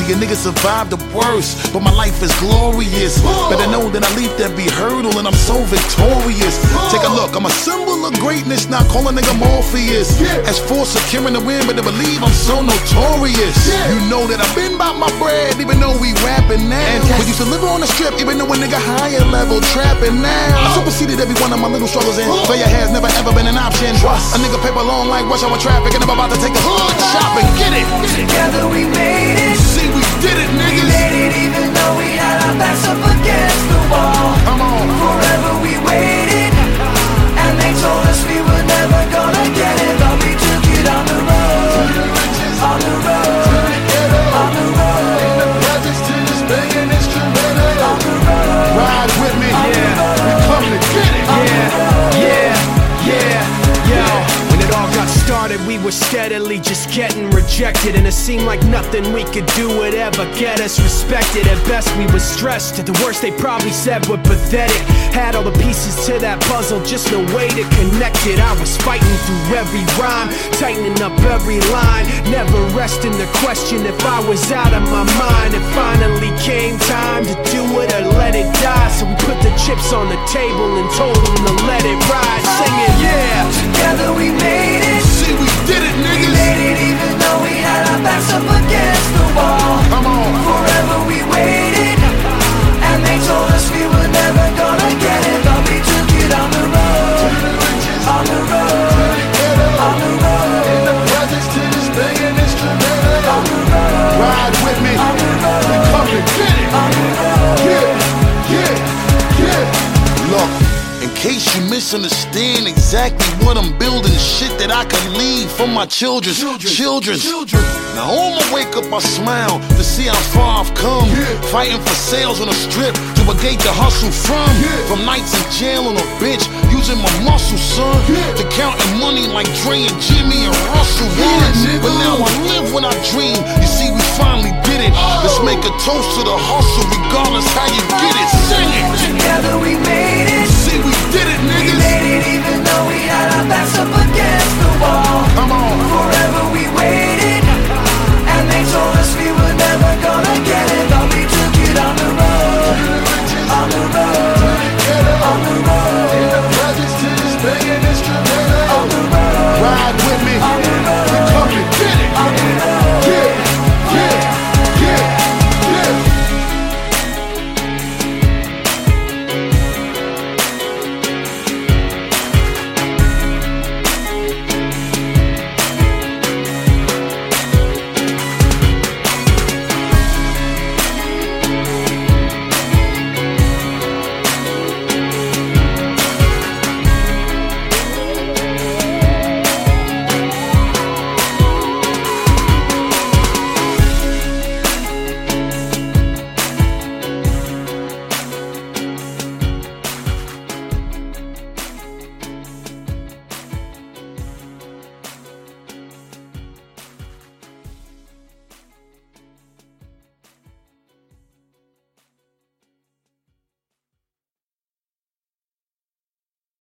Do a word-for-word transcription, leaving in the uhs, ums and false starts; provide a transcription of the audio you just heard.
See, a nigga survived the worst, but my life is glorious. Better know that I leaped every hurdle and I'm so victorious. Take a look, I'm a symbol of greatness, not call a nigga Morpheus. As for securing the win, but to believe I'm so notorious. You know that I've been about my bread, even though we rapping now. We used to live on the strip, even though a nigga higher level trapping now. I superseded every one of my little struggles and failure has never ever been an option. A nigga paper long like rush hour traffic and I'm about to take a hood shopping. Get it! Together we made it. See, we did it, niggas. We made it even though we had our backs up against the wall. Come on. Forever we waited, and they told us we were never gonna get it, but we took it on the road, on the road, on the road. In the presence to this banging instrumental. On the road. Ride with me, yeah. We come to get it. Yeah, yeah, yeah. Yo, when it all got started, we were steadily just getting rejected, and it seemed like nothing we could do would ever get us respected. At best we were stressed, at the worst they probably said we're pathetic. Had all the pieces to that puzzle, just no way to connect it. I was fighting through every rhyme, tightening up every line, never resting the question if I was out of my mind. It finally came time to do it or let it die, so we put the chips on the table and told them to let it ride. Singing, yeah. Together we made it. See, we did it, We niggas. made it even though we had our backs up against the wall. Come on. Forever we waited, and they told us we were never gonna get it, but we took it on the road, on the road, on the road. In the presence to this banging instrumental. On the road. Ride with me. On the road. We come to get it. On the road. Yeah, yeah, yeah. Look, in case you misunderstand exactly what I'm building, shit that I can leave for my children's children. children. Now on my wake up I smile to see how far I've come. Yeah. Fighting for sales on the strip to a gate to hustle from. Yeah. From nights in jail on a bench, using my muscle, son. Yeah. To counting money like Dre and Jimmy and Russell once. Yeah, but now I live what I dream. You see, we finally did it. Oh. Let's make a toast to the hustle, regardless how you get it. Sing it. Together we made it. See, we did it, We niggas. made it even though we had our backs up against the wall. Come on. Forever we waited, and they told us we were never gonna get it, but we took it on the road, on the road, on the road. In the presence to this banging instrumental. On the road. Ride with me. On the